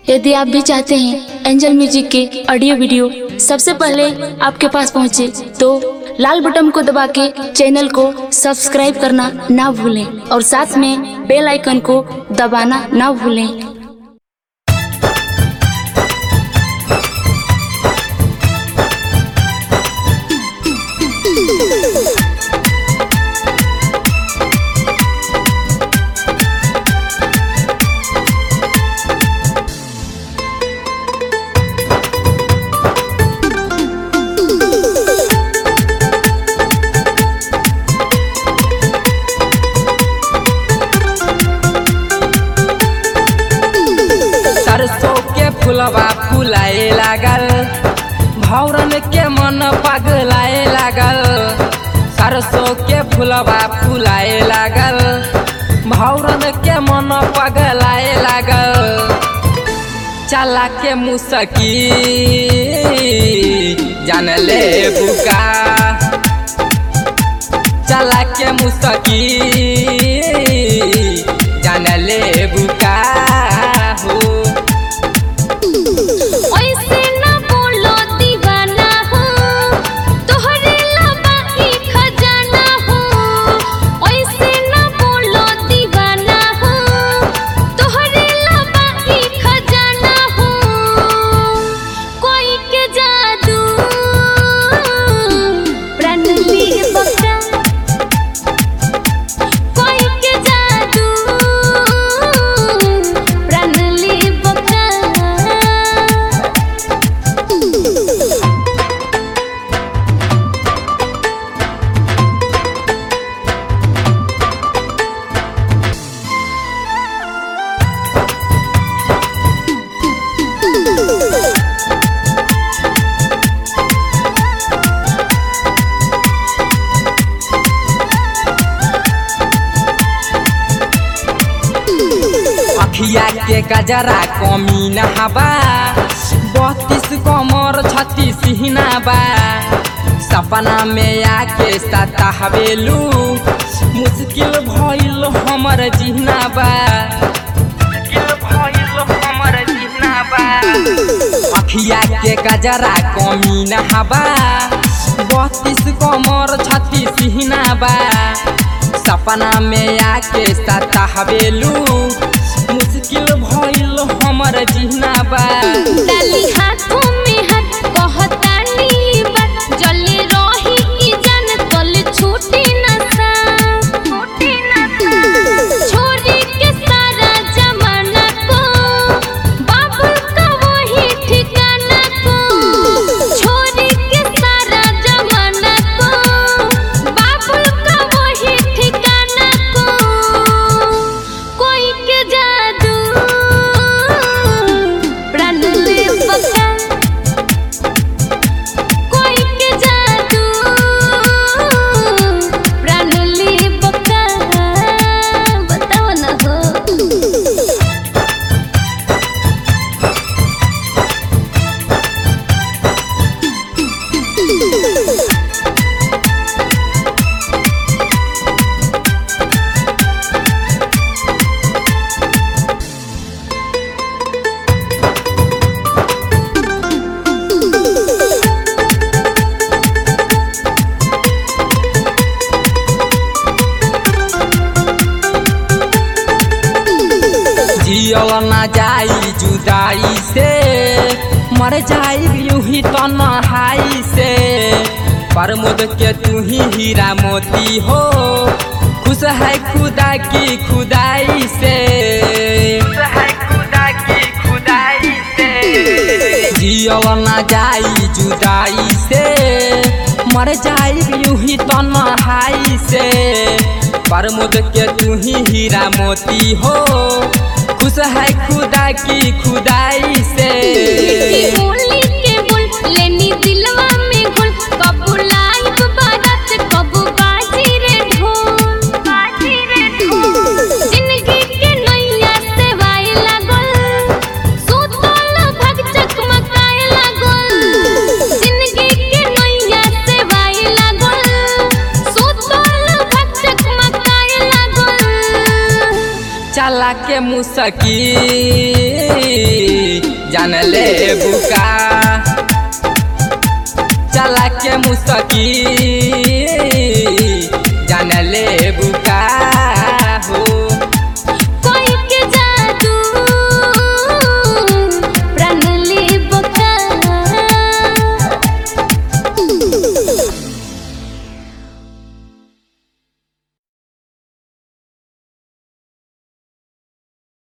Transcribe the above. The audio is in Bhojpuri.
यदि आप भी चाहते हैं एंजल म्यूजिक के ऑडियो वीडियो सबसे पहले आपके पास पहुंचे, तो लाल बटन को दबा के चैनल को सब्सक्राइब करना ना भूलें और साथ में बेल आइकन को दबाना ना भूलें। सरसों के फुलवा फुलाए लागल, भौरन के मन पगलाए लागल। सरसों के फुलवा फुलाए लागल, भौरन के मन पगलाए लागल। चला के मुसकी जान ले बुका, चला के मुसकी जान ले बुका। अखिया के गजरा कमी नहाबा, 32 कमर 36 हिना बा। सपना में आके सतावेलू, मुश्किल भइल हमर जीना बा, मुश्किल भइल हमर जीना बा। अखिया के गजरा कमी नहाबा, 32 कमर 36 हिना बा। सपना में आके सतावेलू, मुश्किल भइल हमर जीना बा। डाली हाथों में हाथ कहतानी बात, जले रही ई जान तल छूटी न सा, छूटी न सा। छोरी के सारा जमाना को, बाबू का वही ठिकाना को। छोरी के सारा जमाना को, बाबू का वही ठिकाना को। कोई के जादू प्राण ले बका, कोई के जादू प्राण ले बका। बताओ ना हो। जियल ना जाई जुदाई से, मर जाई यूं ही तन्हाई से। प्रमोद के तू ही हीरा मोती हो, खुश है खुदा की खुदाई से, खुश है खुदा की खुदाई से। जियल ना जाई जुदाई से, मर जाई यूं ही तन्हाई से। प्रमोद के तू ही हीरा मोती हो, खुश है खुदा की खुदाई से। बोली के बोल लेनी दिलवा में घुल, कबू लाइव बारात कबू बाजी रे ढोल, बाजी रे ढोल। जिंदगी के नैया से वाई लागल, सुतल भग चकमकाए लागल। जिंदगी के नैया से वाई लागल, सुतल भग चकमकाए लागल। चला के मुसकी जान ले बुका चला के मुस्तकी